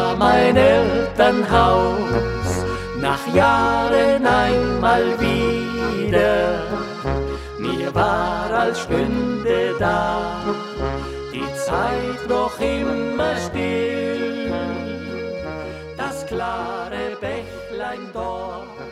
war mein Elternhaus nach Jahren einmal wieder. Mir war, als stünde da die Zeit noch immer still. Das klare Bächlein dort